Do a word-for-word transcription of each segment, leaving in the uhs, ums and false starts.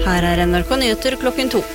Her er N R K Nyheter klokken to.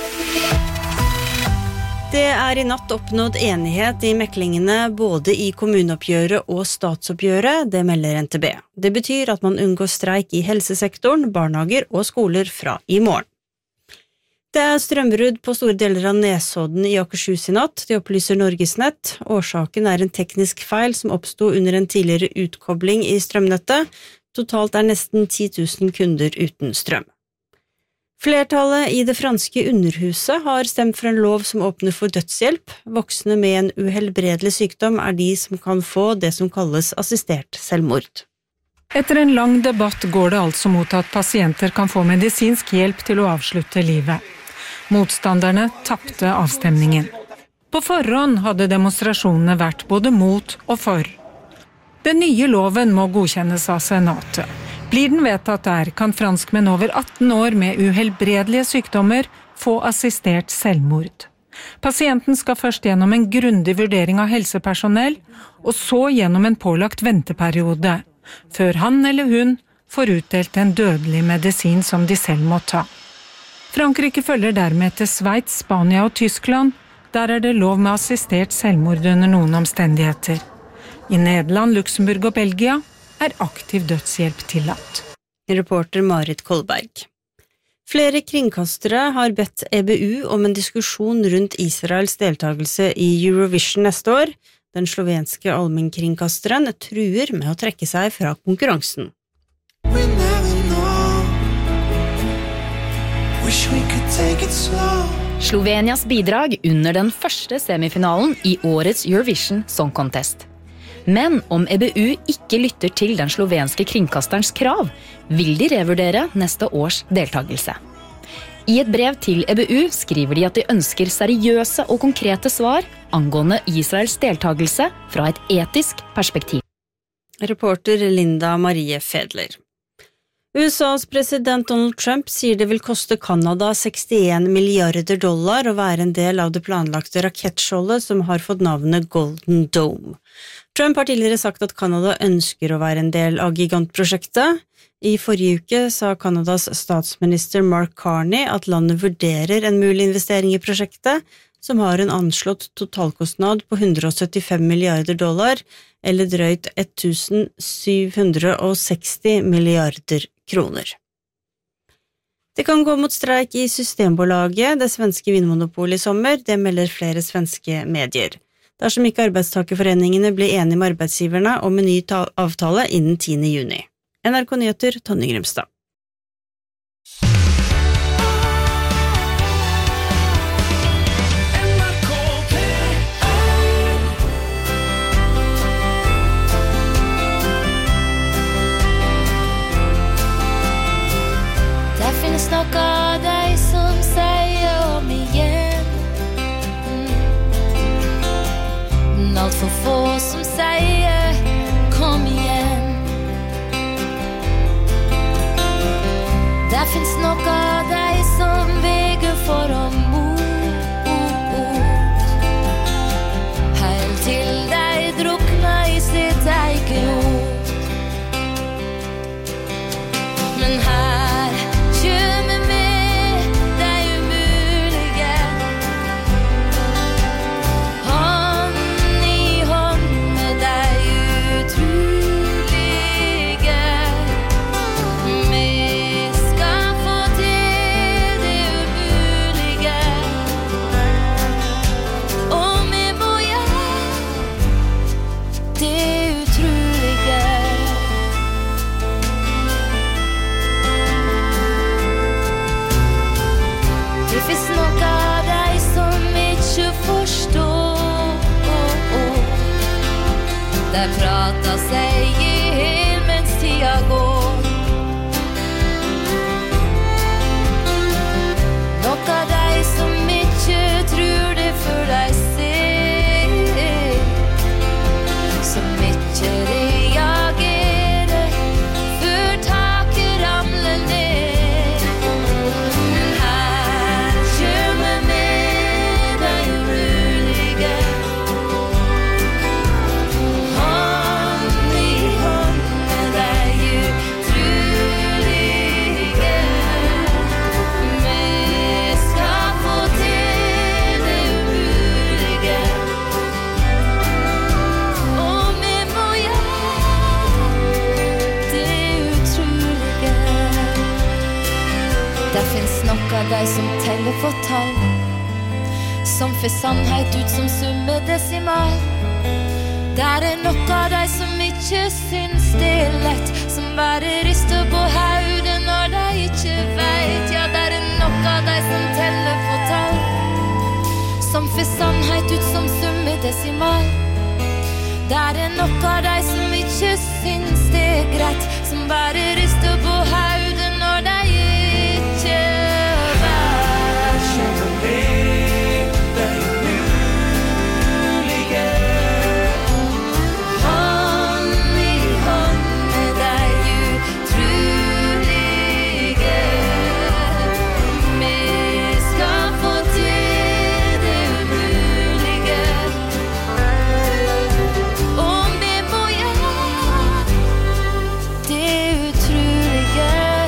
Det er i natt oppnådd enighet i meklingene både i kommuneoppgjøret og statsoppgjøret, det melder N T B. Det betyr at man unngår streik i helsesektoren, barnehager og skoler fra i morgen. Det er strømbrudd på store deler av Nesodden i Akershus i natt, det opplyser Norgesnett. Årsaken er en teknisk feil som oppstod under en tidligere utkobling i strømnettet. Totalt er nesten ti tusen kunder uten strøm. Flertallet i det franske underhuset har stemt for en lov som åpner for dødshjelp. Voksne med en uhelbredelig sykdom er de som kan få det som kalles assistert selvmord. Etter en lang debatt går det altså mot at pasienter kan få medisinsk hjelp til å avslutte livet. Motstanderne tappte avstemningen. På forhånd hadde demonstrasjonene vært både mot og for. Den nye loven må godkjennes av senatet. Blir den vedtatt der, kan franskmenn over atten år med uhelbredelige sykdommer få assistert selvmord. Pasienten skal først gjennom en grundig vurdering av helsepersonell, og så gjennom en pålagt venteperiode, før han eller hun får utdelt en dødelig medisin som de selv må ta. Frankrike følger dermed til Sveits, Spania og Tyskland. Der er det lov med assistert selvmord under noen omstendigheter. I Nederland, Luxemburg og Belgia er aktiv dødshjelp tillatt. Reporter Marit Kolberg. Flere kringkastere har bedt E B U om en diskusjon rundt Israels deltagelse i Eurovision neste år. Den slovenske allmennkringkasteren truer med å trekke seg fra konkurransen. Slovenias bidrag under den første semifinalen i årets Eurovision Song Contest. Men om E B U ikke lytter til den slovenske kringkasterens krav, vil de revurdere neste års deltagelse. I et brev til E B U skriver de at de ønsker seriøse og konkrete svar angående Israels deltagelse fra et etisk perspektiv. Reporter Linda Marie Fedler. U S A's president Donald Trump sier det vil koste Kanada sekstien milliarder dollar å være en del av det planlagte rakettskjoldet som har fått navnet Golden Dome. Trump har tidligere sagt at Kanada ønsker å være en del av gigantprosjektet. I forrige uke sa Kanadas statsminister Mark Carney at landet vurderer en mulig investering i prosjektet, som har en anslått totalkostnad på hundre og syttifem milliarder dollar, eller drøyt tusen syv hundre og seksti milliarder kroner. Det kan gå mot streik i Systembolaget, det svenske vinmonopolet i sommer, det melder flere svenske medier. Dersom ikke arbeidstakerforeningene blir enige med arbeidsgiverne om en ny avtale innen tiende juni. N R K Nyheter, Tonje Grimstad. Finnes nok av deg som sier om igjen, men alt for få som sier kom igjen. Der finnes nok av deg som veger for å mot, helt til deg drukna i sitt eget rot. Men her der prater seg i hel mens tida går. Nok av deg som ikke tror det for deg ser, som ikke reagerer før taket ramler ned. Men her kommer med deg urolige, av de som teller for tall, som får sannhet ut som summe desimal. Der er nok av de som ikke syns det er lett, som bare rister på hodet når de ikke vet. Ja, der er nok av de som teller for tall, som får sannhet ut som summe desimal. Der er nok av de som ikke syns det er greit, som bare rister på hodet når de ikke vet. Kjærlighet, det er mulige. Hånd i hånd med deg utrolige. Vi skal få til det umulige. Og vi må gjøre det utrolige.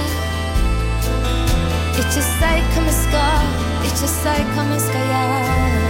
Ikke si hva vi skal, ikke si hva vi skal gjøre.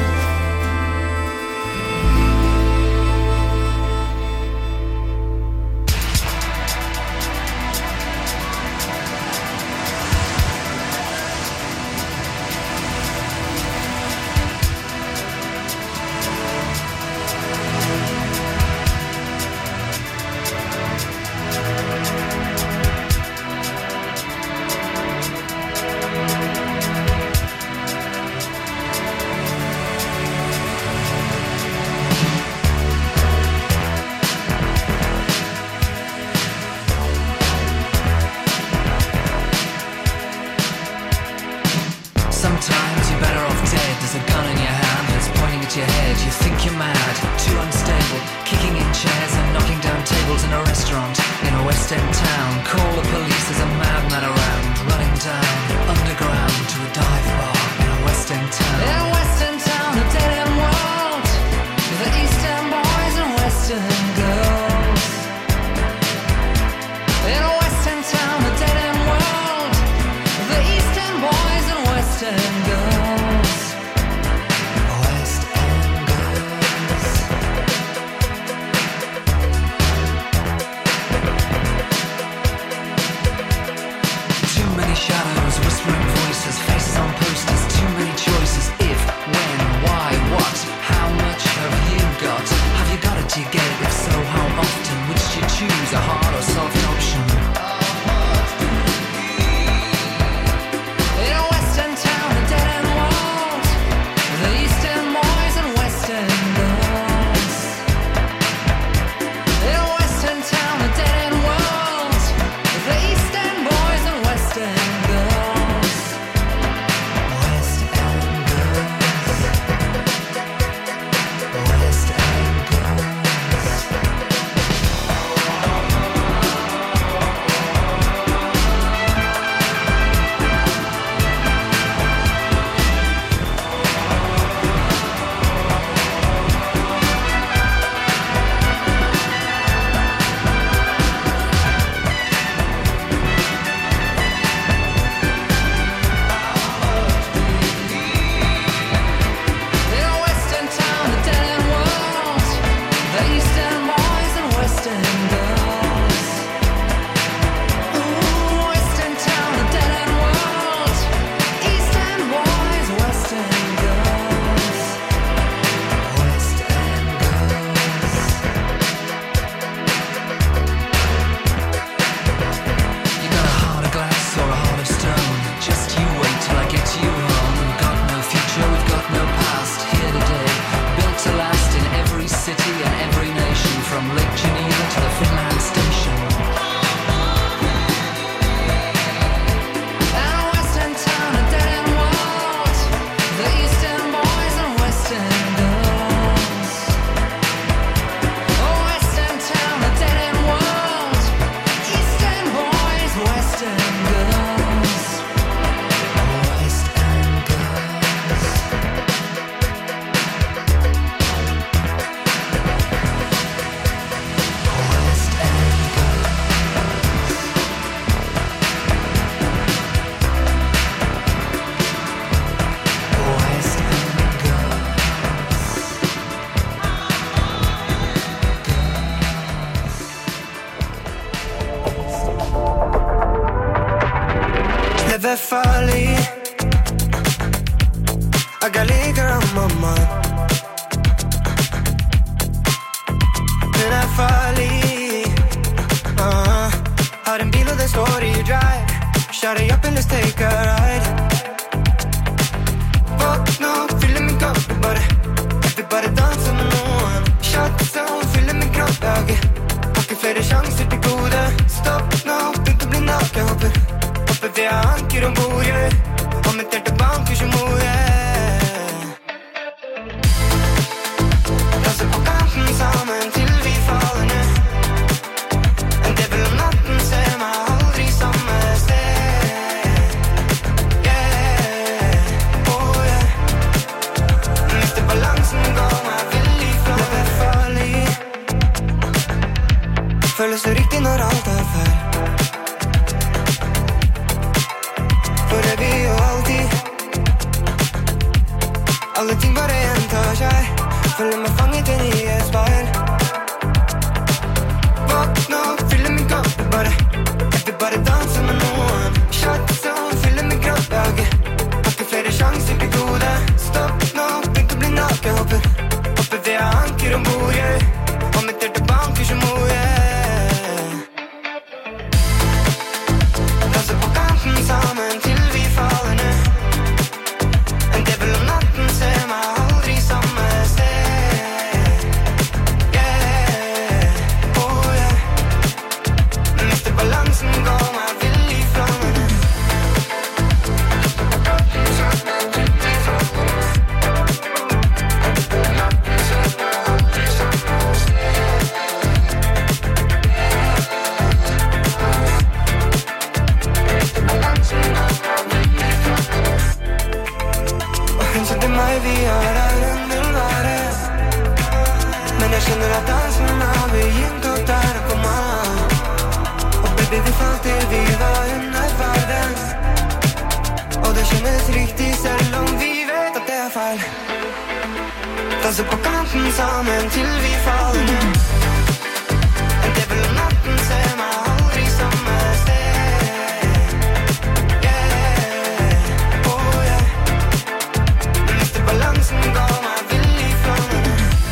Sometimes you're better off dead. There's a gun in your hand that's pointing at your head. You think you're mad, too unstable, kicking in chairs and knocking down tables in a restaurant in a West End town. Call the police, there's a madman around, running down underground to a dive bar in a West End town. In a West End town, a dead end world, the East End boys and West End girls. In a West End town, a dead end world, the East End boys and West End girls. West End girls. Too many shadows, whispering voices, faces on posters, too many choices. If, when, why, what, how much have you got? Have you got it, do you get it? If so, how often? Which do you choose, a hard or soft option? In a West End town, a dead end world, the East End boys and West End girls. In a West End town, a dead end world, the East End boys and West End girls. West End girls. West End girls. In a West End town, a dead end world, the East End boys and West End girls. Ooh, West End town, a dead end world, East End boys, West End girls. West End girls. You got a heart of glass or a heart of stone. Just you wait till I get you home. We've got no future, we've got no past. Here today, built to last in every city and every nation, from Lake Geneva to the Finland station. And a West End town, a dead end world, the East End boys and West End girls. Oh, West End town, a dead end world, East End boys, West End girls. West End girls. West End girls. West End girls. Never falling, sjanser til gode. Stopp nå, begynt å bli naken. Hopper, hopper ved anker om bord, yeah. Og mitt hjerte banker som mor, yeah. Danser på kanten sammen til vi faller ned. En djevel om natten ser meg aldri samme sted. Yeah, oh yeah. Mister balansen, går meg vill ifra. Det er farlig. Føles så riktig når alt er feil. For evig og alltid. Alle ting bare gjentar seg. Føler meg fanget inn i et speil. Våkn opp, fyller min kropp. Bare, jeg vil bare danse med noen. Shots og fyller min kropp. Jeg har ikke flere sjanser til gode. Stopp nå, begynt å bli naken. Hopper, hopper ved anker om bord, yeah. Og mitt hjerte banker som mor, yeah. Sammen til vi faller ned. En djevel om natten ser meg aldri samme sted. Yeah, oh yeah. Mister balansen, går meg vill ifra meg. Vi er her under været. Men jeg skjønner at dansen har begynt å tære på meg. Og baby, vi falt til vi var under verden. Og det kjennes riktig selv om vi vet at det er feil. Danser på kanten sammen til vi faller ned. En djevel om natten ser meg aldri samme sted. Yeah, oh yeah. Balansen, går meg vill ifra meg.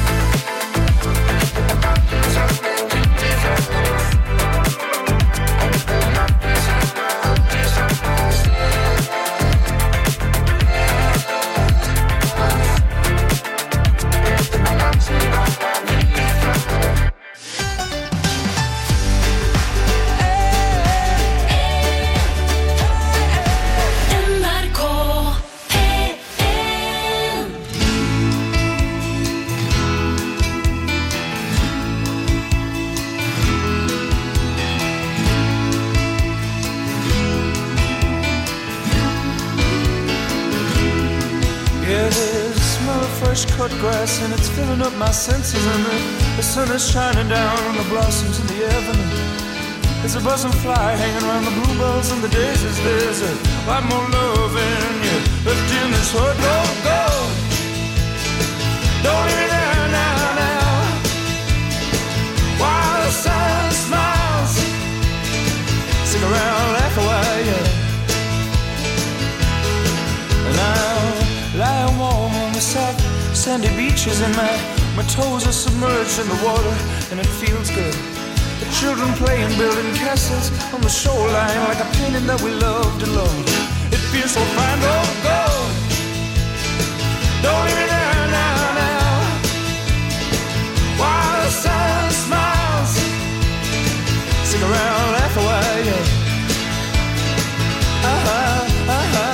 Cut grass and it's filling up my senses, and the, the sun is shining down on the blossoms in the avenue. There's a buzzing fly hanging around the bluebells and the daisies. There's a lot more love in you left in this heart. Go, go, don't leave me there now, now. While the sun smiles, stick around, laugh a while, yeah. And I'll lie warm on the soft sandy beaches, and my, my toes are submerged in the water, and it feels good. The children playing, building castles on the shoreline, like a painting that we loved and loved. It feels so fine. Go, go, don't leave me there now, now. While the sun smiles, stick around, laugh a while, yeah. Uh-huh, uh-huh.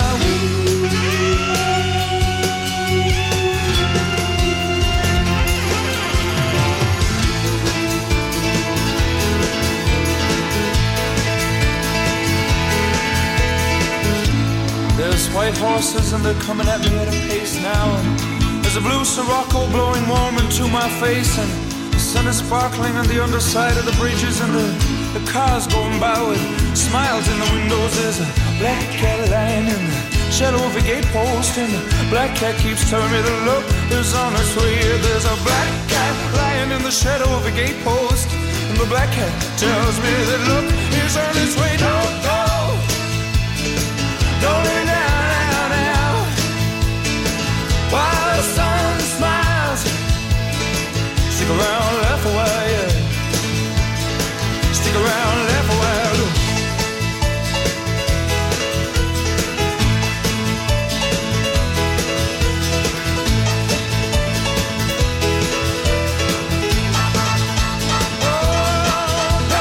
There's white horses and they're coming at me at a pace now, and there's a blue Sirocco blowing warm into my face, and the sun is sparkling on the underside of the bridges, and the, the cars going by with smiles in the windows. There's a black cat lying in the shadow of a gatepost, and the black cat keeps telling me that look is on its way. There's a black cat lying in the shadow of a gatepost, and the black cat tells me that look is on its way. Don't go, don't leave now, now, now. While the sun smiles, stick around, laugh a while, yeah. Stick around, laugh a while. Oh,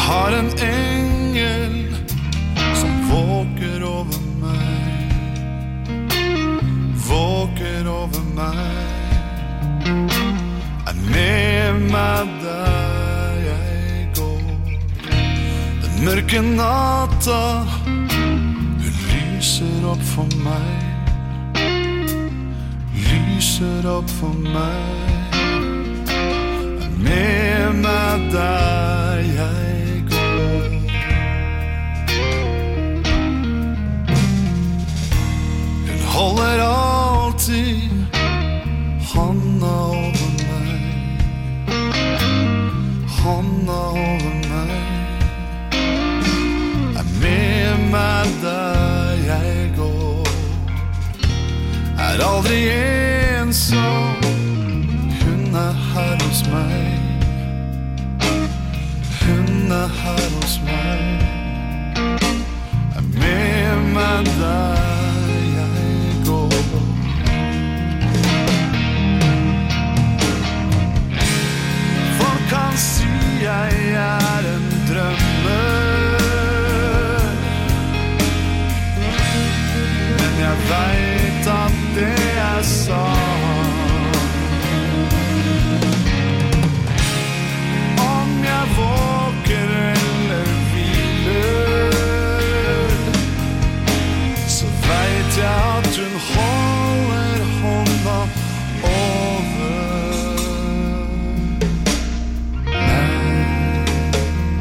har en engel som våker over meg, våker over meg, er med meg der jeg går. Den mørke natta, hun lyser opp for meg, lyser opp for meg, er med meg der jeg går. Hun holder alltid handa over meg, handa over meg, er med meg der jeg går. Er aldri ensom, hun er her hos meg, hun er her hos meg, er med meg der jeg går. Folk kan si jeg er en drømmer, men jeg vet at det er sant. Om jeg våker eller hviler, så vet jeg at hun holder hånda over meg.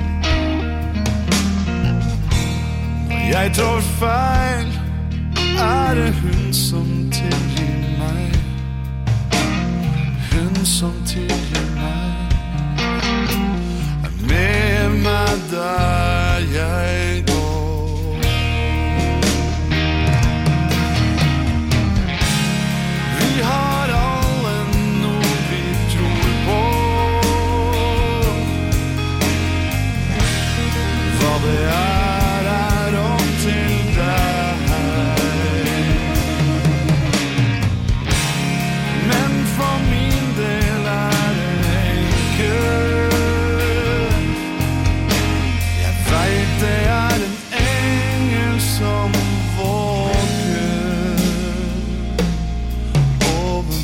Når jeg trår feil, er det hun som tilgir meg, hun som tilgir meg, er med meg der jeg går. Vi har alle noe vi tror på, hva det er er opp til deg. For min del er det enkelt, jeg vet det er en engel som våker over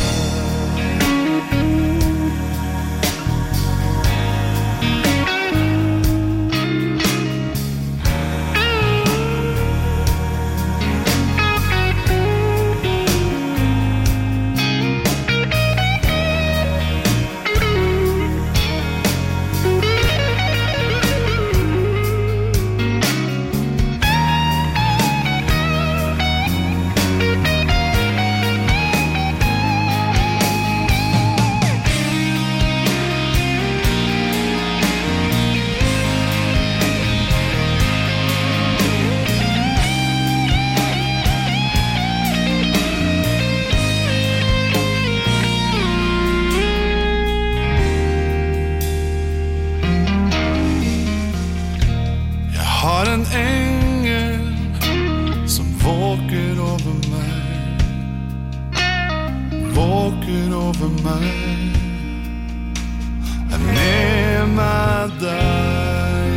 en engel som våker over meg, våker over meg, er med meg der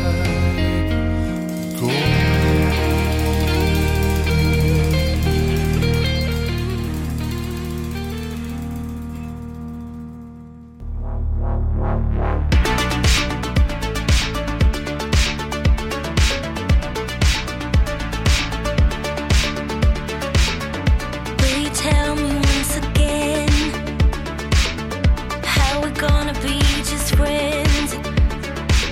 jeg går. Gonna be just friends.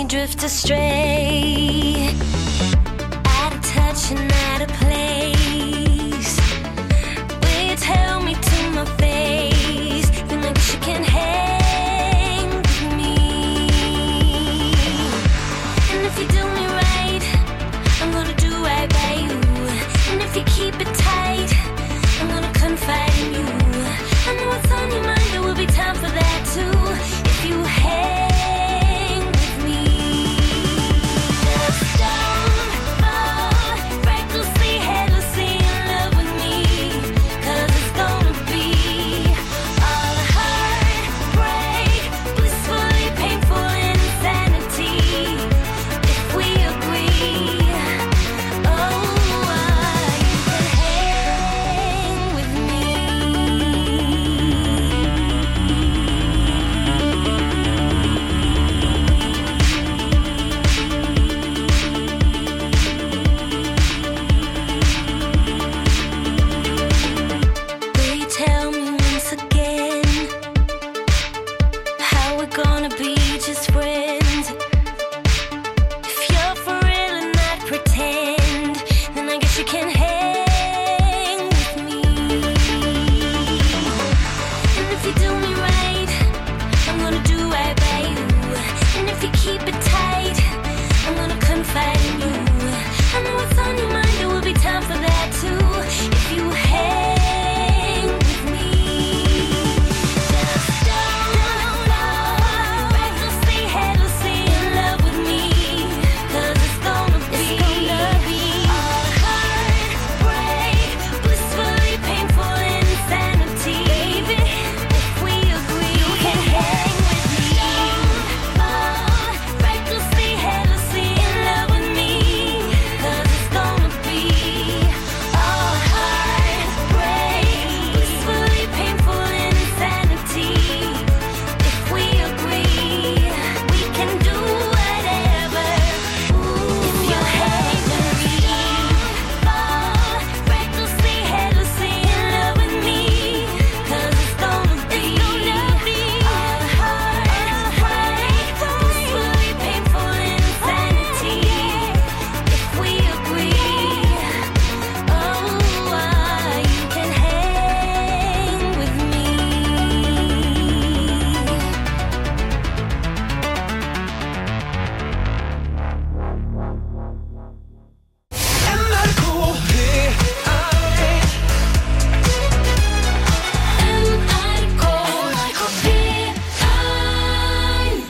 me drift astray. Out of touch and out of place. Will you tell me to my face? Then I guess you can hang with me. And if you do me right, I'm gonna do right by you. And if you keep it tight, I'm gonna confide in you. I know what's on your mind, there will be time for that too. If you hang with me, just don't fall recklessly, headlessly in love with me. 'Cause it's gonna be all heartbreak, blissfully painful insanity. If we agree, oh, you can hang with me. Will you tell me once again how we're gonna be just friends? If you're for real and not pretend, then I guess you can hang with me. And if you do me right, I'm gonna do right by you. And if you keep it tight, I'm gonna confide in you. I know what's on your mind, there will be time for that too. If you hang with me, just don't fall recklessly, headlessly in love with me. 'Cause it's gonna be all heartbreak, blissfully painful insanity. Baby, if we agree, you can hang with me. Don't fall recklessly, headlessly in love with me. 'Cause it's gonna be all heartbreak, blissfully painful insanity. If we agree, we can do whatever. If you hang with me, fall recklessly, headlessly in love with me. 'Cause it's gonna be all heartbreak, blissfully painful insanity. If we agree, oh, you can hang with me. N R K P ein.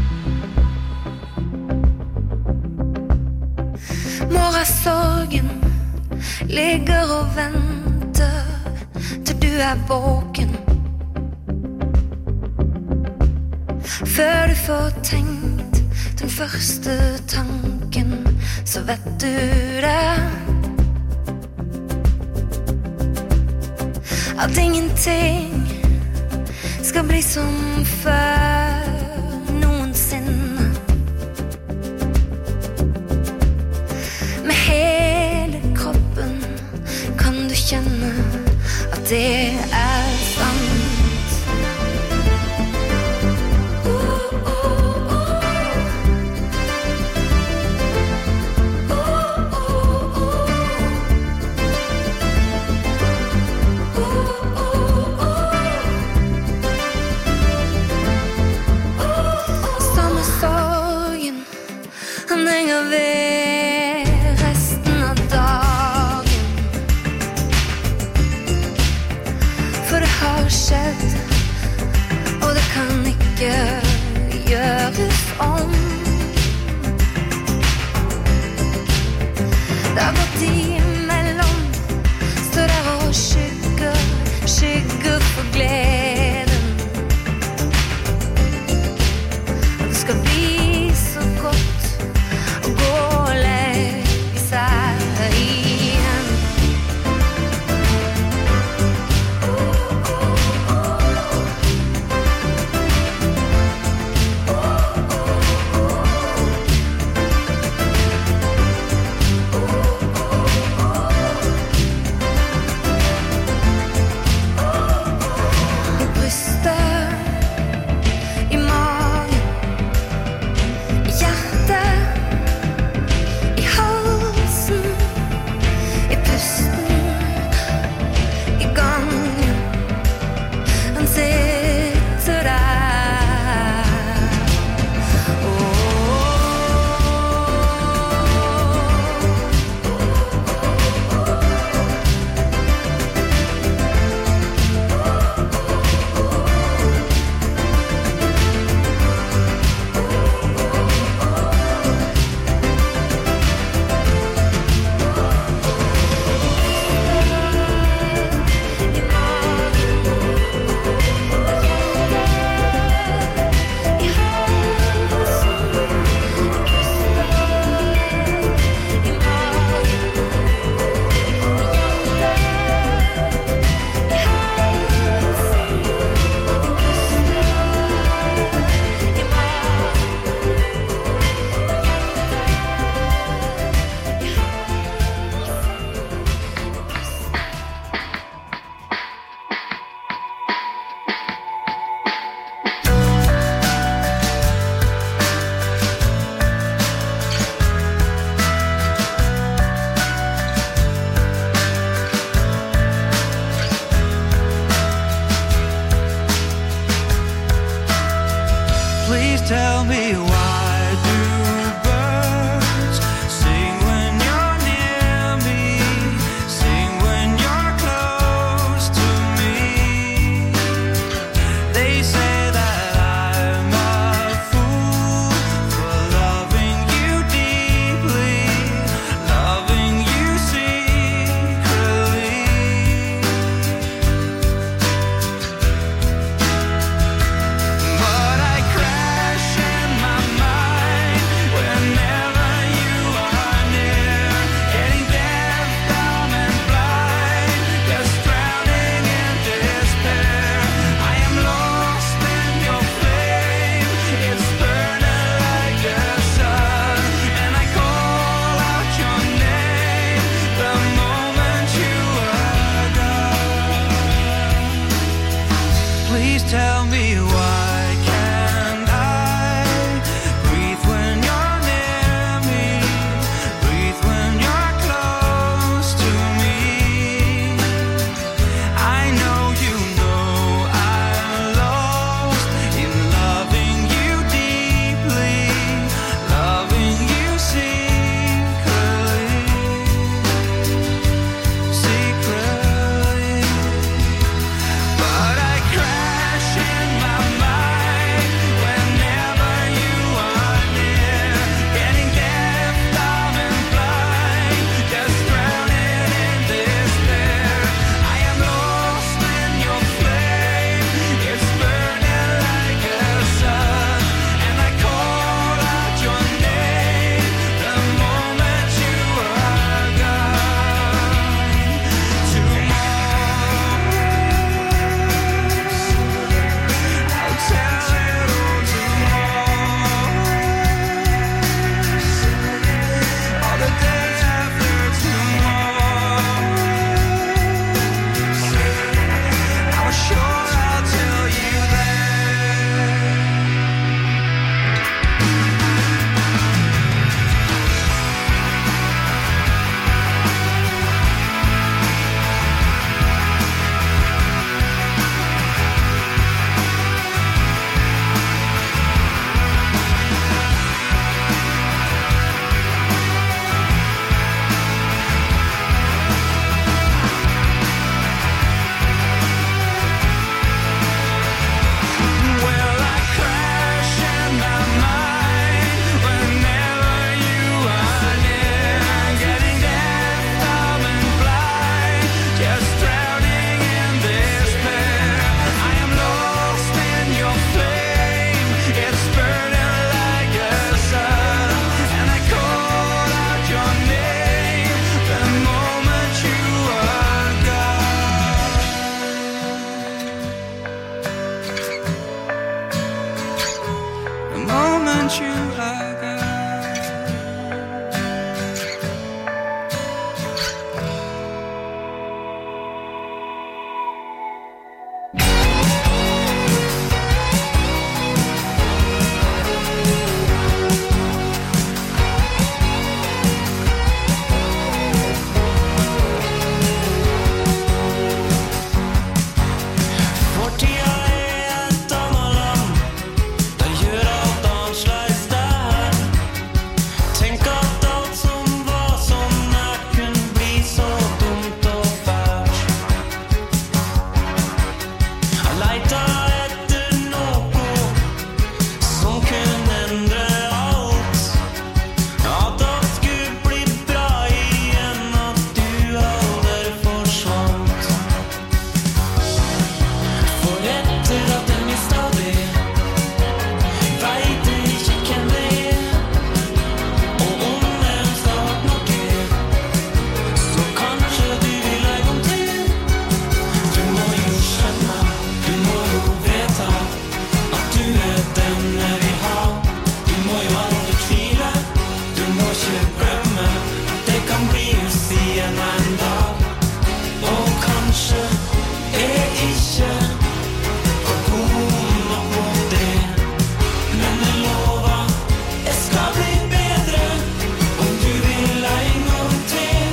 Morgensorgen ligger og venter til du er våken. Før du får tenkt den første tanken, så vet du det. At ingenting skal bli som før noensinne. Med hele kroppen kan du kjenne at det er sant. Uh, uh, uh. Uh, uh, uh. Uh, uh, uh. Samme sorgen, han henger ved resten av dagen. en dag. Og kanskje er ikke for god nok mot det. Men jeg lover, jeg skal bli bedre om du vil en gang til.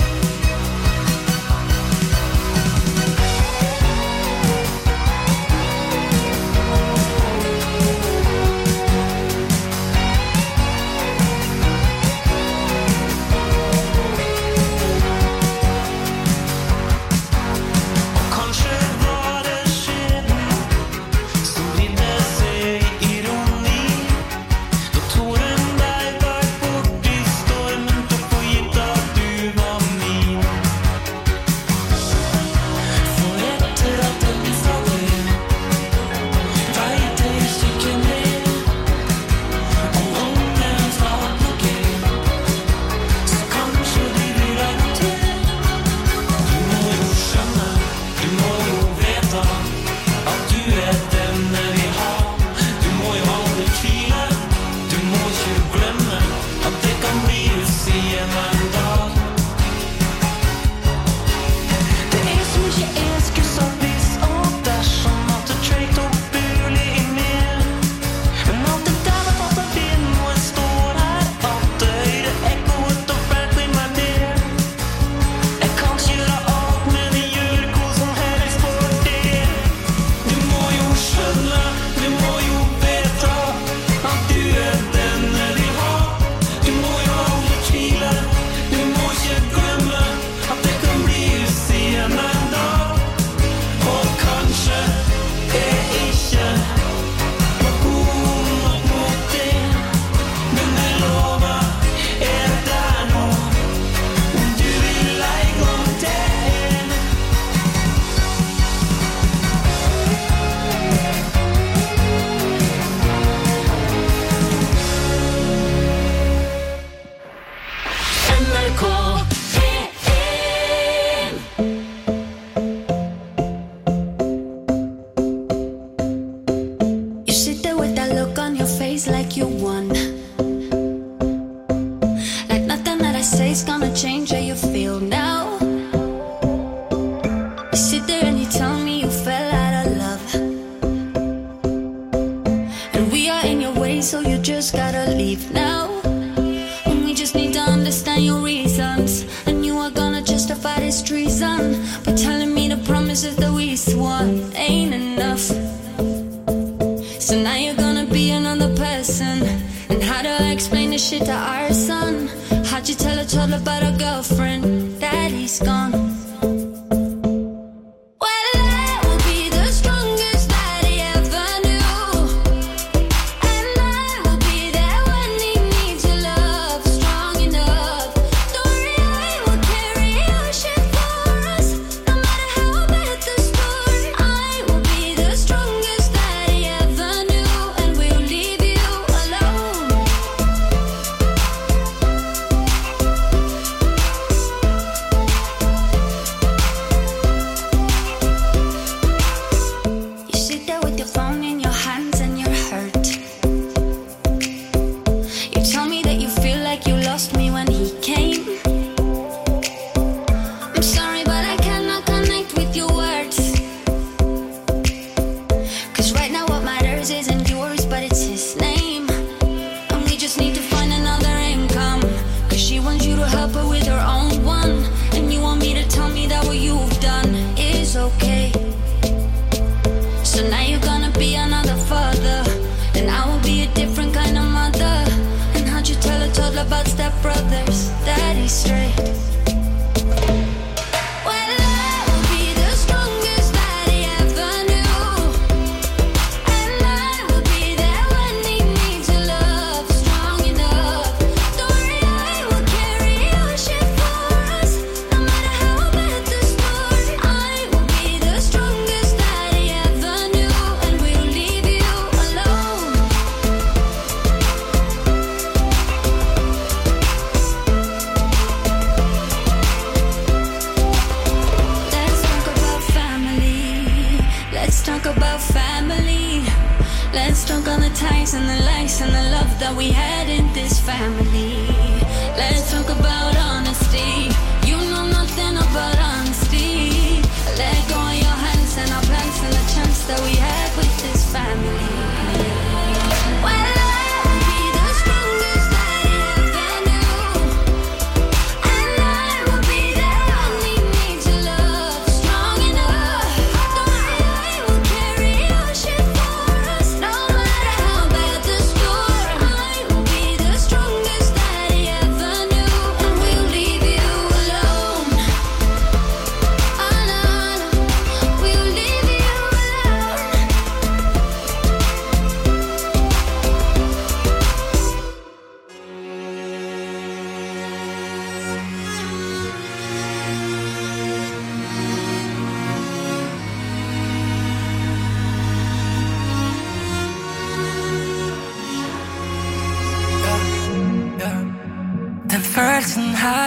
Og kanskje var det skjebnen som vridde seg i ironi. Da tåren deg var bort i stormen, tok for gitt at du var min. For etter at den sa det, vet jeg ikke mer. Om ånden snart nok er, så kanskje de blir rett til. Du må jo skjønne, du må jo vite at du er den jeg vil ha. Du må jo aldri tvile, du må ikke glemme at det kan bli usien en dag. Det er så mye jeg skulle sagt hvis og dersom at det treit opp mulig i mer. Men alt det der var tatt av vind, og jeg står her at det høyre ekkoet og frankly my dear. Jeg kan ikke gjøre alt, men jeg gjør hva som helst for det. Du må jo skjønne, du må jo vite at du er den jeg vil ha. Du må jo aldri tvile, du må ikke glemme at det kan bli usien en dag. Og kanskje er ikke var god nok mot det. Men jeg lover, jeg er der nå om du vil en gang til. N R K P en. You sit there with that look on your face like you won. Like nothing that I say's gonna change how you feel now. You sit there and you tell me you fell out of love. And we are in your way, so you just gotta leave now. And we just need to understand your reasons. And you are gonna justify this treason by telling me the promises that we swore ain't enough. So now you're gonna be another person. And how do I explain this shit to our son? How'd you tell a child about a girlfriend? Daddy's gone. Well, I will be the strongest that he ever knew. And I will be there when he needs your love, strong enough. Don't worry, I will carry your shit for us, no matter how bad the story. I will be the strongest that he ever knew, and we'll leave you alone. You sit there with your phone in your hands and you're hurt. You tell me that you feel like you lost me when he came. I'm sorry, but I cannot connect with your words. Cause right now what matters isn't yours, but it's his name. And we just need to find another income. Cause she wants you to help her with her own one. And you want me to tell me that what you've done is okay. So now you're gonna be another father, and I will be a different kind of mother. And how'd you tell a toddler about stepbrothers? Daddy's straight. Well, I will be the strongest that he ever knew. And I will be there when he needs your love, strong enough. Don't worry, I will carry your shit for us, no matter how bad the story. I will be the strongest that he ever knew, and we'll leave you alone. ties and the lies and the love that we had in this family. Let's talk about honesty. You know nothing about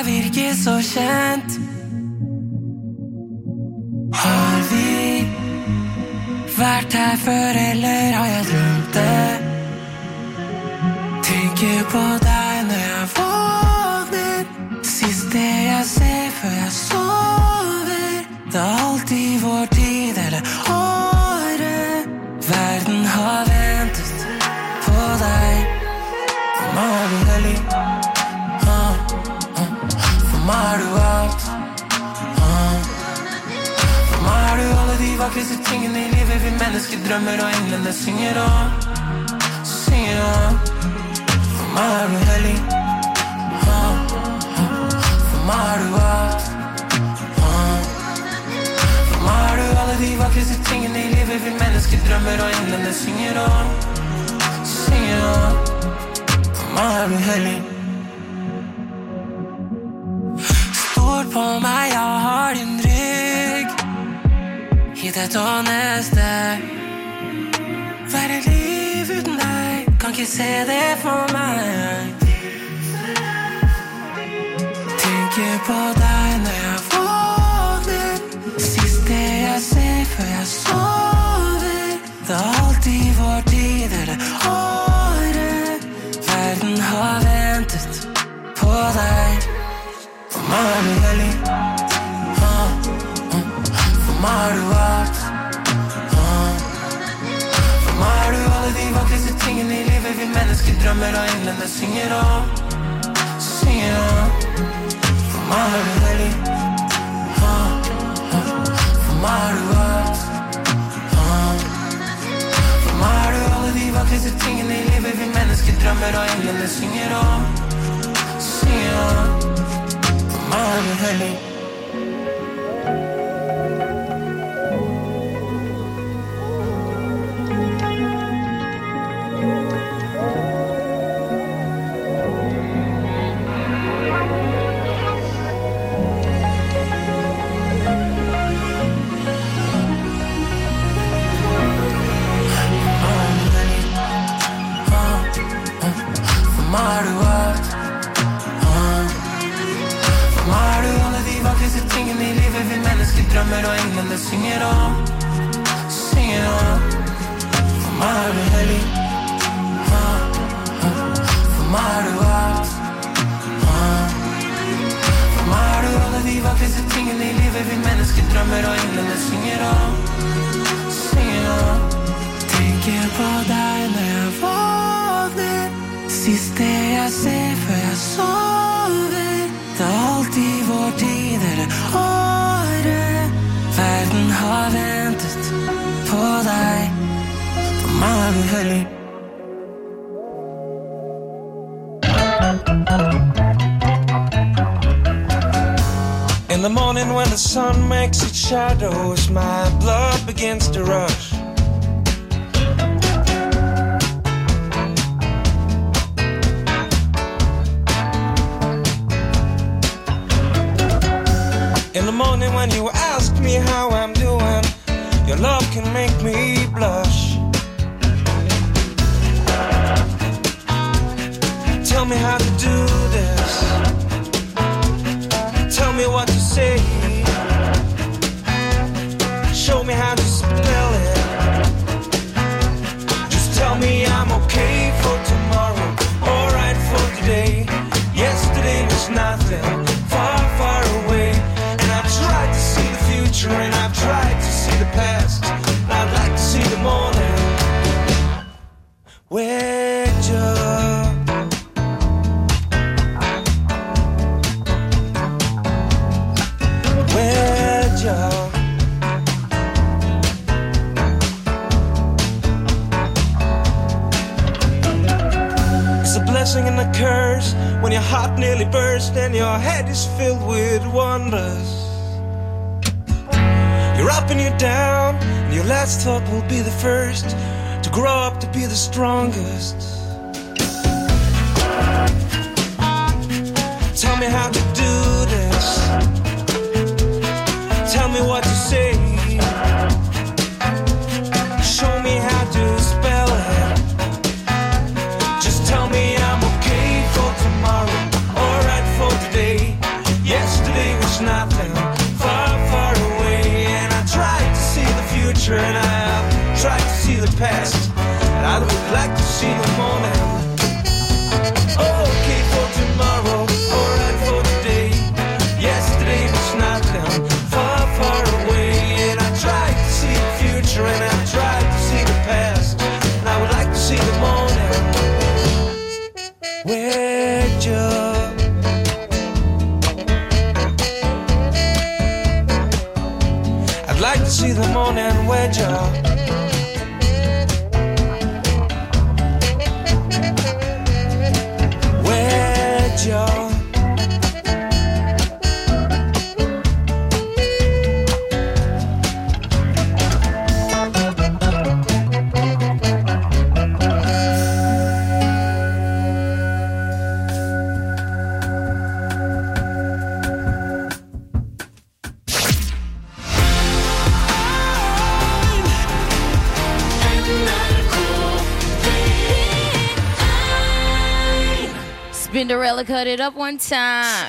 virker så kjent. Har vi vært her før, eller har jeg drømt det? Tenker på deg når jeg våkner. Siste jeg ser før jeg sover. Det er alltid vår tid eller året. Verden har ventet på deg. For meg er du hellig. uh, uh. For meg er du alt. uh. For meg er du alle de vakreste tingene i livet vi mennesker drømmer og englene synger om. Synger om. For meg er du hellig. uh, uh. For meg er du alt. uh. For meg er du alle de vakreste tingene i livet vi mennesker drømmer og englene synger om. Synger om. For meg er du hellig. Stol på meg, jeg har din rygg. Hit et og neste. Hva er et liv uten deg? Kan ikke se det for meg. Tenker på deg når jeg våkner. Siste jeg ser før jeg sover. Det er alltid vår tid eller året. Verden har ventet på deg. For meg er du hellig. uh, uh. For meg er du alt. uh. For meg er du alle de vakreste tingene i livet vi mennesker drømmer og englene synger om. Synger om. For meg er du hellig. uh, uh. For meg er du alt. uh. For meg er du alle de vakreste tingene i livet vi mennesker drømmer og englene synger om. Synger om. For meg er du hellig. Drømmer og englene synger om. Synger om. For meg er du hellig. uh, uh. For meg er du alt. uh. For meg er du alle de vakreste tingene i livet vi mennesker drømmer og englene synger om. Synger om. Tenker på deg når jeg våkner. Siste jeg ser før jeg sover. Det er alltid vår tid eller året. Verden har ventet på deg. For meg er du hellig. In the morning when the sun makes its shadows, my blood begins to rush. In the morning when you ask me how I'm doing, your love can make me blush. Tell me how to do this. Tell me what to say. Show me how to spell it. Just tell me I'm okay for tomorrow, alright for today. Yesterday was nothing, far, far away. I've tried to see the future and I've tried to see the past. I'd like to see the morning. Where'd you? Where'd you? It's a blessing and a curse when your heart nearly bursts and your head is filled with wonders. You're up and you're down, and your last thought will be the first to grow up to be the strongest. Tell me how to do this. Tell me what to say. Show me how to spell it. Just tell me I'm okay for tomorrow, alright for today. future and I have tried to see the past, and I would like to see the morning. Okay for tomorrow, alright for today. Yesterday was not then, far, far away. And I tried to see the future and I tried to see the past, and I would like to see the morning. Where'd you? I'd like to see the morning. Where'd you? Cinderella cut it up one time.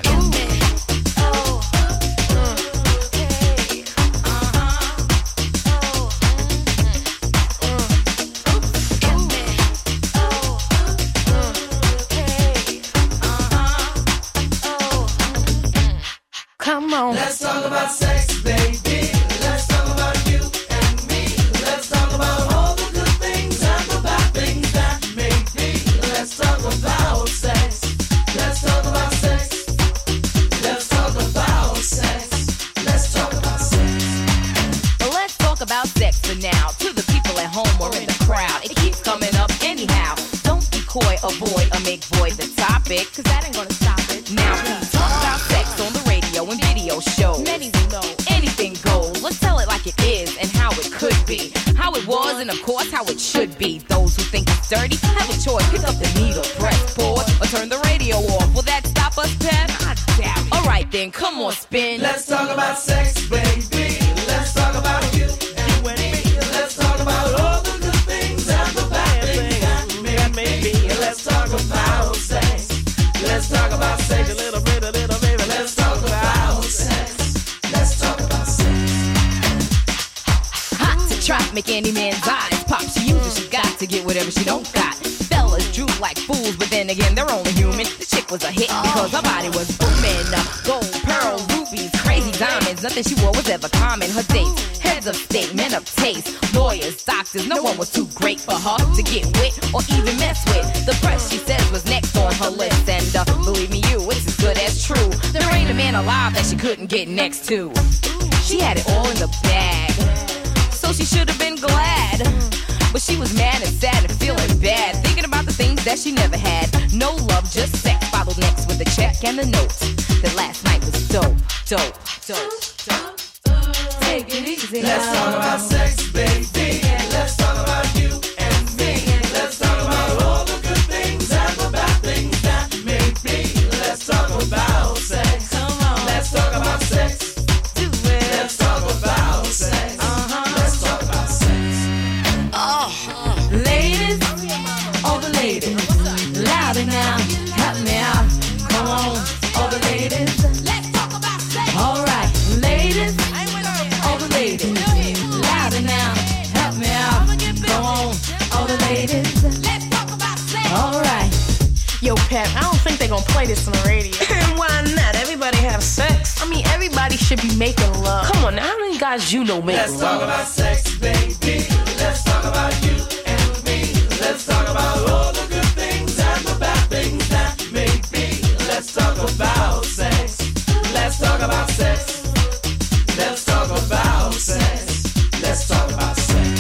Come on. Let's talk about sex, baby. Let's talk about you and me. Let's talk about all the good things and the bad things that may be. Let's talk about sex. Let's talk about sex. Let's talk about sex. Let's talk about sex. Let's talk about sex for now. To the people at home or in the crowd, it keeps coming up anyhow. Don't be coy, avoid, or make void the topic, cause that ain't gonna stop it. Now please talk about sex on the radio and video shows. Many will know anything goes. Let's tell it like it is and how it could be, how it was, and of course how it should be. Those who think it's dirty have a choice. Pick up the needle, press pause, or turn the radio off. Will that stop us, Pep? I doubt it. Alright then, come on, spin. Let's talk about sex, baby. Let's talk about you and me. Let's talk about all the good things and the bad things that may be. Let's talk about sex. Let's talk about sex. A little bit, a little baby. Let's talk about sex. Let's talk about sex. Hot to trap, make any man's eyes pop. She uses, she got to get whatever she don't got. Fellas droop like fools, but then again, they're only human. The chick was a hit because her body was booming. Uh, gold, pearl, rubies, crazy diamonds. Nothing she wore was ever common. Her dates, heads of state, men of taste, lawyers, doctors. No one was too great for her to get with or even mess with. The press, she says, was next on her list. And uh, believe me, you, it's as good as true. There ain't a man alive that she couldn't get next to. She had it all in the bag, so she should have been glad. But she was mad and sad and feeling bad, thinking about the things that she never had. No love, just sex, followed next with the check and the note. That last night was dope, dope, dope, dope. Take it easy. Let's talk about sex, baby. Let's talk about you and me. Let's talk about all the good things and the bad things that may be. Let's talk about sex. Come on. Let's talk about sex. Do it. Let's talk about sex. Uh-huh. Let's talk about sex. Oh, ladies, all the ladies, louder now, help me out. Come on, all the ladies, let's talk about sex. All right, ladies, all the ladies, louder now, help me out. Come on, all the ladies, let's talk about sex. All right. Yo, Pep, I don't think they're gonna play this on the radio. And why not? Everybody have sex. I mean, everybody should be making love. Come on, now, how many guys you know make Let's love? talk about sex, baby. Let's talk about you and me. Let's talk about all the good things and the bad things that may be. Let's talk about sex. Let's talk about sex. Let's talk about sex. Let's talk about sex.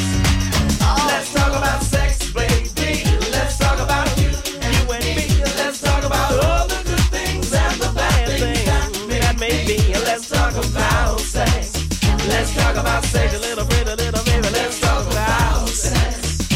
Let's talk about sex, baby. Let's talk about you, you and me. Let's talk about all the good things and the bad things that may be. Let's talk about sex. Let's talk about sex. A little bit, a little baby. Let's talk about sex.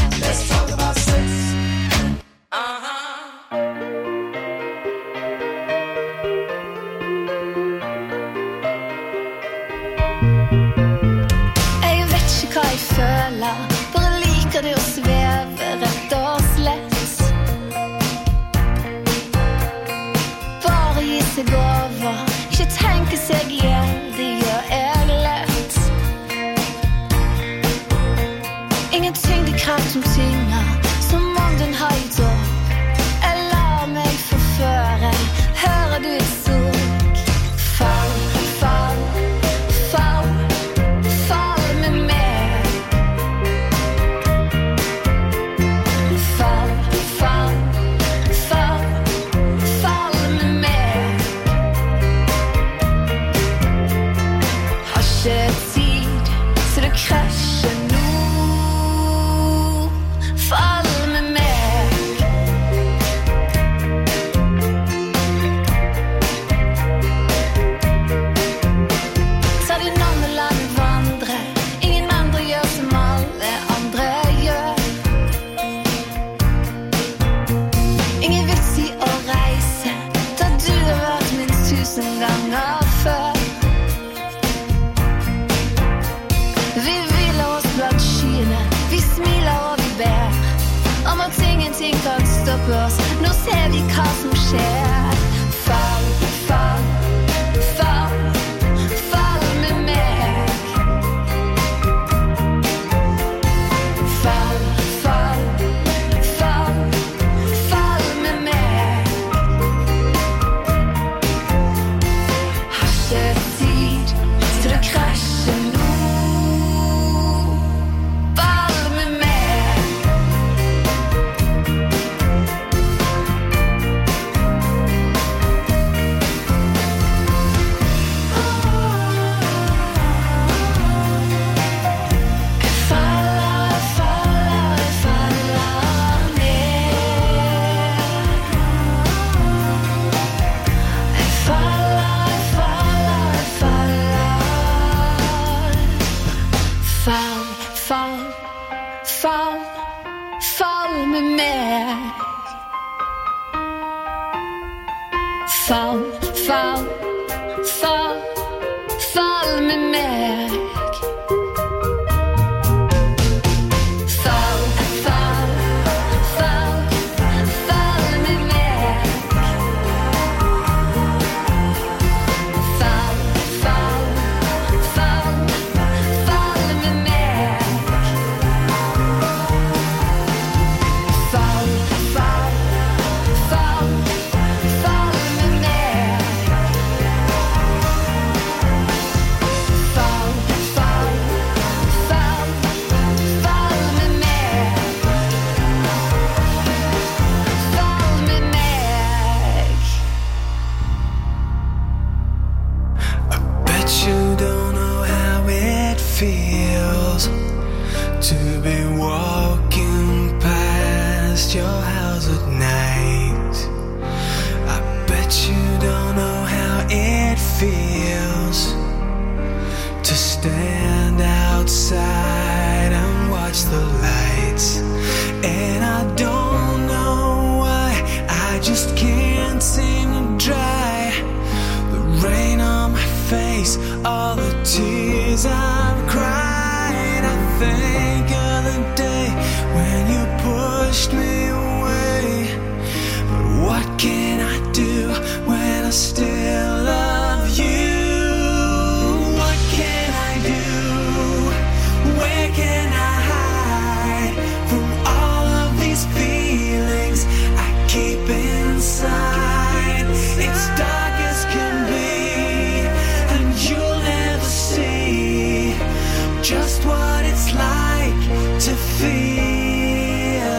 stand outside and watch the lights, and I don't know why I just can't seem to dry the rain on my face, all the tears I've cried. I think of the day when you pushed me away, but what can I do when I still love you? What can I do? Where can I hide from all of these feelings I keep inside? It's dark as can be, and you'll never see just what it's like to feel,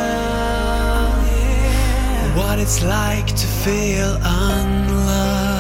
what it's like to feel unloved.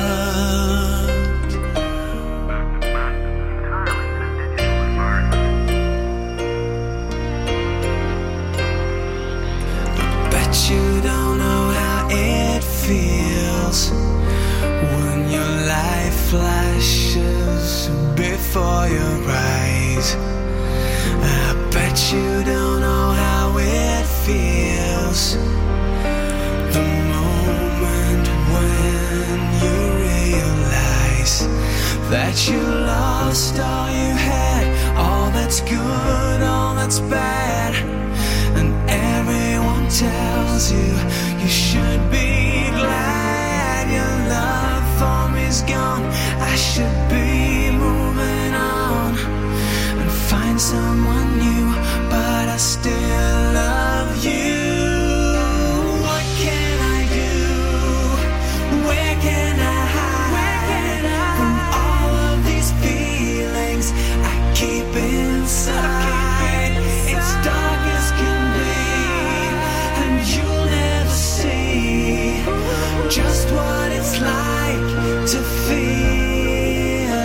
Bet you don't know how it feels when your life flashes before your eyes. I bet you don't know how it feels the moment when you realize that you lost all you had, all that's good, all that's bad, and everyone tells you you should be glad your love for me's gone. I should be moving on and find someone new, but I still love you. What can I do? Where can I hide from all of these feelings I keep inside? It's dark as can be, and you'll never see just what it's like to feel,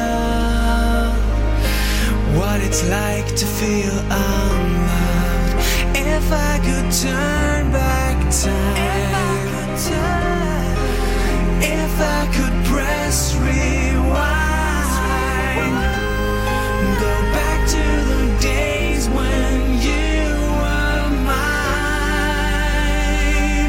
what it's like to feel unloved. If I could turn back time, if I could press rewind, go back to the days when you were mine.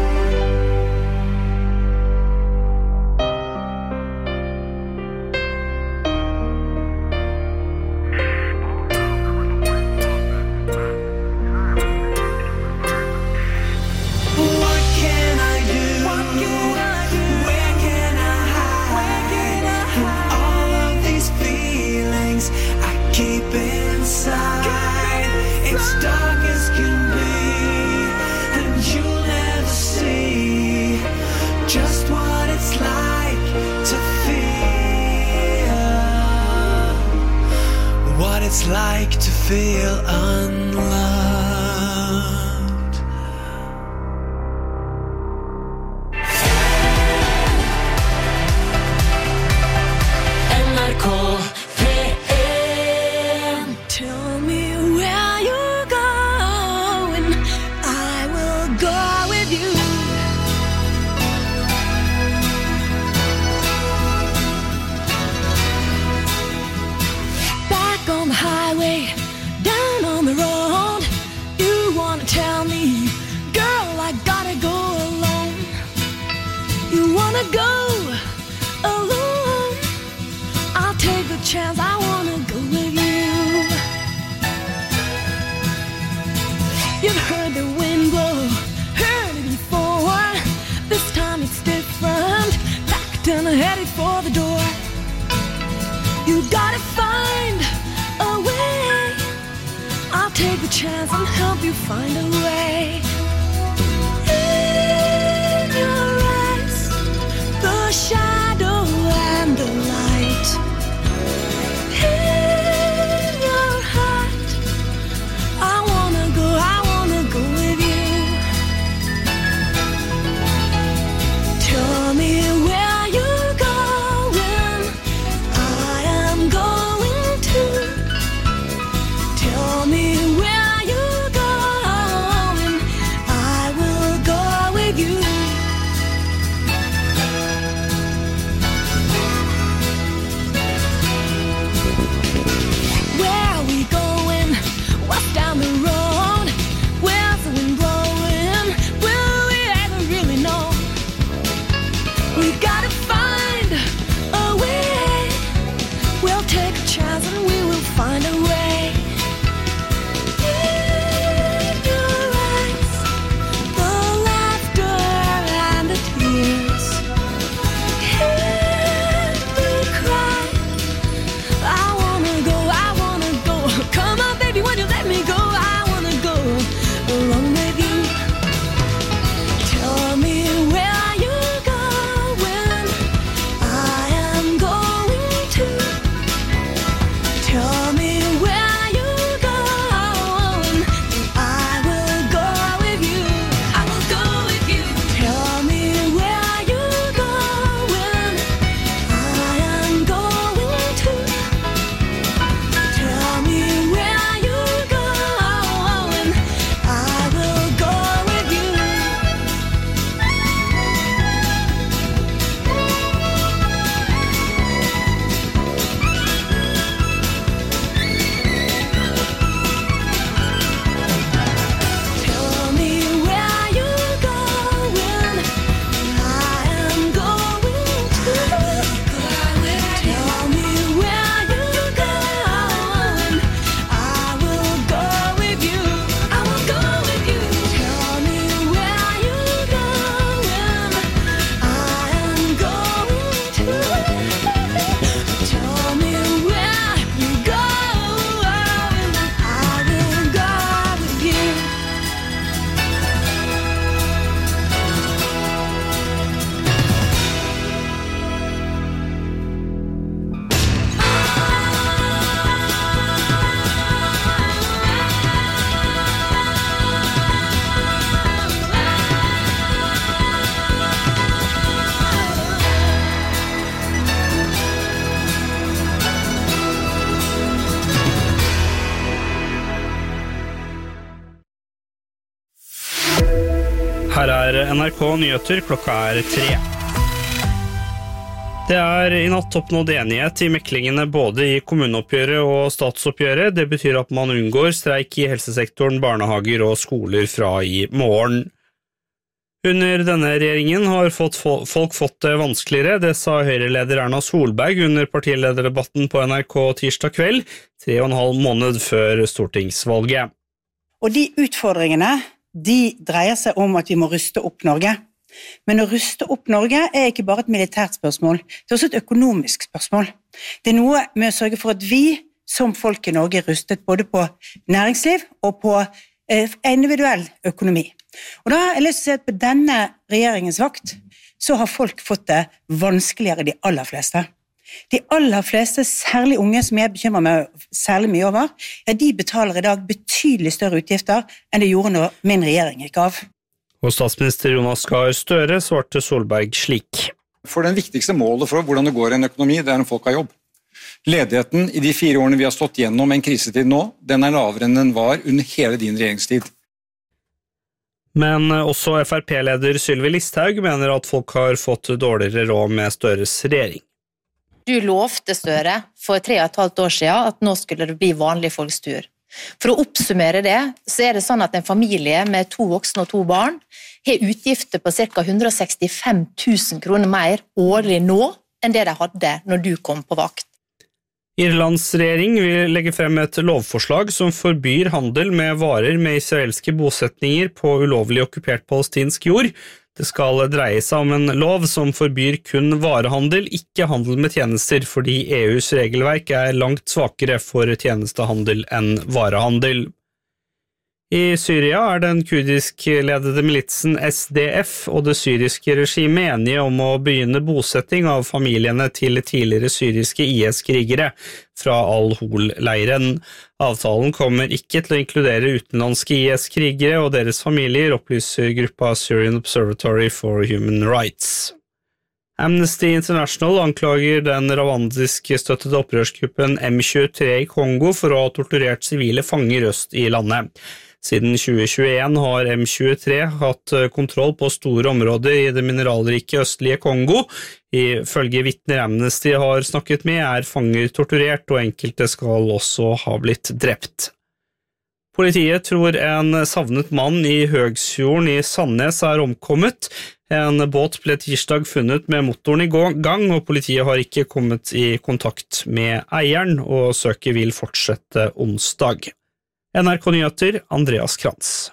What can I do? Where can I hide from all of these feelings I keep inside? It's dark as can be, and you'll never see just what it's like to feel, what it's like to feel unloved. N R K P en. Tell me where you're going, I will go with you. Back on the highway, down on the road, you wanna tell me, girl, I gotta go alone. You wanna go alone? I'll take the chance, I wanna go with you. You've heard the wind blow, heard it before. This time it's different, packed and headed for the door. You gotta find a way, I'll take the chance and help you find a way. In your eyes, the shadow and the light. In your heart, I wanna go, I wanna go with you. Tell me where you're going, I am going to. Tell me where you're going, find a way. In your eyes, the laughter and the tears. Every cry. I wanna go, I wanna go. Come on, baby, when you let me go, I wanna go along with you. Tell me where you're going. I am going to. Tell me where you're going. I will go with you. I will go with you. Tell me where you're going. I am going to. Tell me where you're going. I will go with you. Tell me where you're going. I am going to. Tell me where you're going. I will go with you. I will go with you. Tell me where you're going. I am going to. Tell me where you go. I will go with you. Her er N R K Nyheter, klokka er tre. Det er i natt oppnådd enighet i meklingene både i kommuneoppgjøret og statsoppgjøret. Det betyr at man unngår streik i helsesektoren, barnehager og skoler fra i morgen. Under denne regjeringen har fått folk fått det vanskeligere, det sa Høyre-leder Erna Solberg under partilederdebatten på N R K tirsdag kveld, tre og en halv måned før stortingsvalget. Og de utfordringene, de dreier seg om at vi må ruste opp Norge. Men å ruste opp Norge er ikke bare et militært spørsmål, det er også et økonomisk spørsmål. Det er noe med å sørge for at vi som folk i Norge er rustet både på næringsliv og på eh, individuell økonomi. Og da har jeg lyst til å si at på denne regjeringens vakt så har folk fått det vanskeligere, de aller fleste. De aller fleste, særlig unge som jeg bekymrer meg særlig mye over, ja, de betaler i dag betydelig større utgifter enn det gjorde når min regjering gikk av. Og statsminister Jonas Gahr Støre svarte Solberg slik. For den viktigste målet for hvordan det går i en økonomi, det er om folk har jobb. Ledigheten i de fire årene vi har stått gjennom en krisetid nå, den er lavere enn den var under hele din regjeringstid. Men også F R P-leder Sylvi Listhaug mener at folk har fått dårligere råd med Støres regjering. Du lovte Støre for tre og et halvt år siden at nå skulle det bli vanlig folks tur. For å oppsummere det, så er det sånn at en familie med to voksne og to barn har utgifter på ca. hundre og sekstifem tusen kroner mer årlig nå enn det de hadde når du kom på vakt. Irlands regjering vil legge frem et lovforslag som forbyr handel med varer med israelske bosetninger på ulovlig okkupert palestinsk jord. Det skal dreie seg om en lov som forbyr kun varehandel, ikke handel med tjenester, fordi E U's regelverk er langt svakere for tjenestehandel enn varehandel. I Syria er den kurdisk-ledede militsen S D F og det syriske regimet enige om å begynne bosetting av familiene til tidligere syriske I S-krigere fra Al-Hol-leiren. Avtalen kommer ikke til å inkludere utenlandske I S-krigere og deres familier, opplyser gruppa Syrian Observatory for Human Rights. Amnesty International anklager den rwandisk-støttede opprørsgruppen M tjuetre i Kongo for å ha torturert sivile fanger øst i landet. Siden tjue tjueen har M tjuetre hatt kontroll på store områder i det mineralrike østlige Kongo. Ifølge vitner Amnesty har snakket med, er fanger torturert, og enkelte skal også ha blitt drept. Politiet tror en savnet mann i Høgsfjorden i Sandnes er omkommet. En båt ble tirsdag funnet med motoren i gang, og politiet har ikke kommet i kontakt med eieren, og søket vil fortsette onsdag. N R K Nyheter, Andreas Krantz.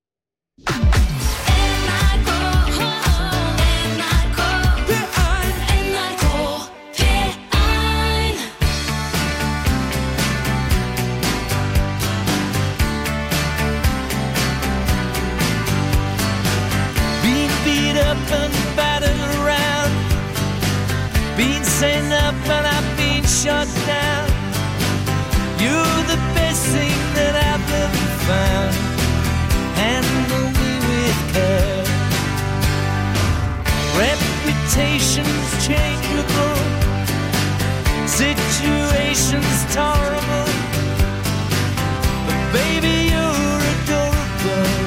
And battered around, been sent up and I've been shut down. You're the best thing that I've ever found. Handle me with care. Reputation's changeable, situation's tolerable, but baby you're adorable.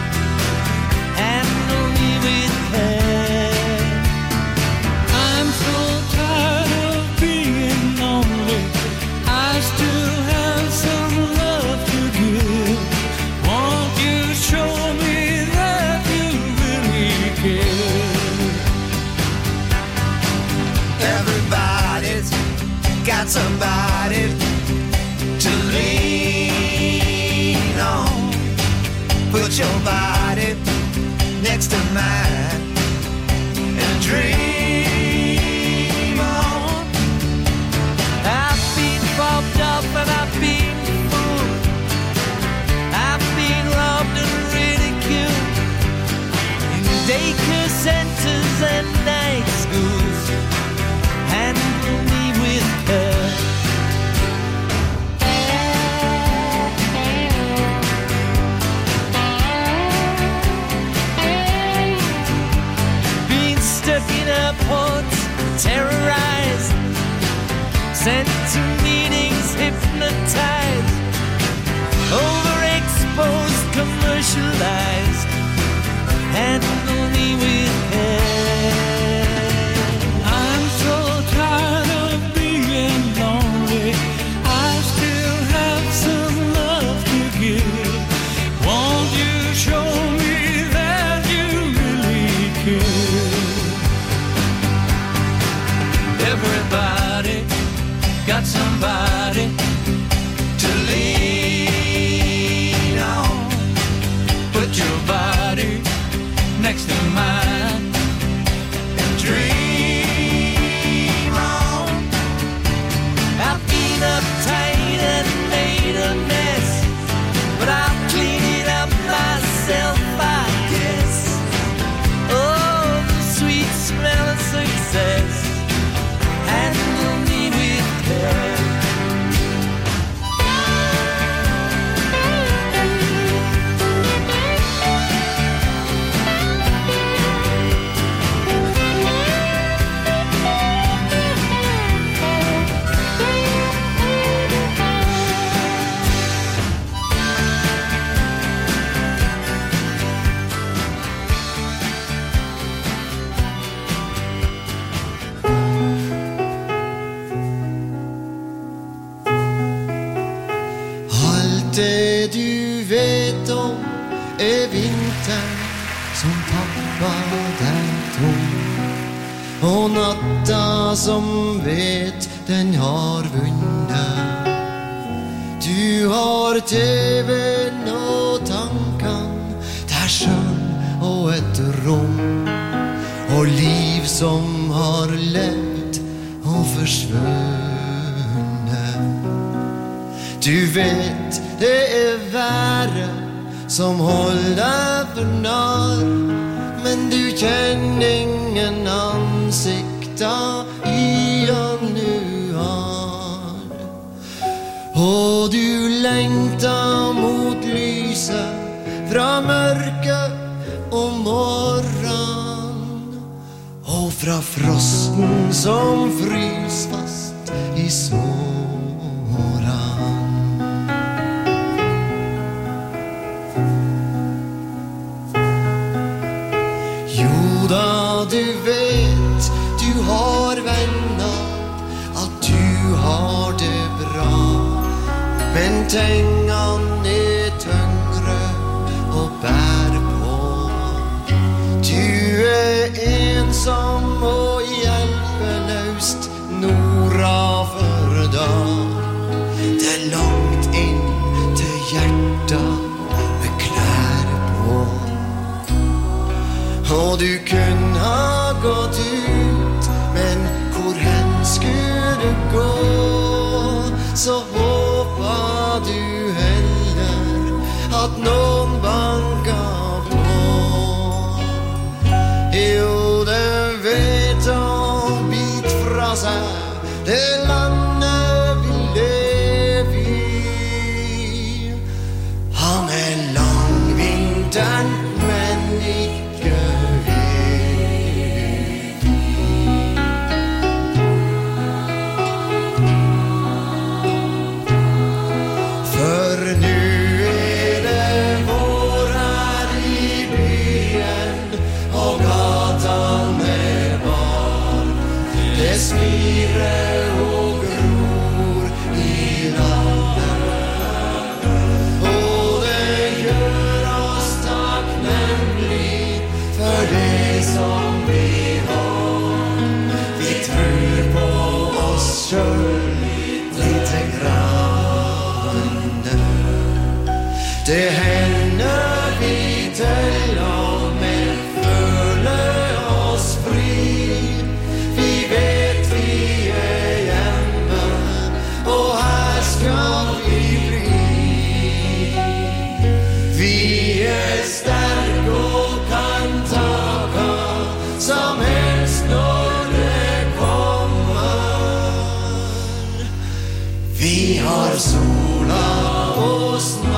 Handle me with I'm so tired of being lonely. I still have some love to give. Won't you show me that you really care? Everybody's got somebody to lean on. Put your body next to mine and dream on. I've been popped up and I've been fooled. I've been robbed and ridiculed in daycare centers and night schools. Handle me with care. Stuck in airports, terrorized, sent to meetings, hypnotized, overexposed, commercialized. Handle me with care. I'm so tired of being lonely. I still have some love to give. Won't you show me that you really care? Everybody got somebody to lean on. Put your body next to mine and dream on. I've been uptight and made a mess, but I'll clean it up myself, I guess. Oh, the sweet smell of success. Handle me with care. Det du vet om är vintern som tappar deg tom, og natta som vet den har vunnet. Du har tv-en og tankene, deg selv og et rom, og liv som har levd og forsvunnet. Du vet det er været som holder for nær, men du kjenner ingen ansikter i januar. Og du lengter mot lyset fra mørket om morgen, og fra frosten som frys fast i såren. Da du vet du har venner, at du har det bra, men tingene er tyngre å bære på. Du er som må hjelpe løst nordafor da. Det er langt inn til hjertet med klær på. Og du kunne ha gått ut, men hvor hen skulle du gå? Så håper du heller at noen banker på. Jo, det vet å bit fra seg det landet vi lever i. Han er langvinteren, men ikke spirer og gror i landet. Og det gjør oss takknemlig for det som vi har. Vi tror på oss selv lite grann. Det hender vi til og med føler oss fri. Vi vet vi er hjemme, og her skal vi bli. Vi er sterke og kan ta som helst når det kommer. Vi har sola og snø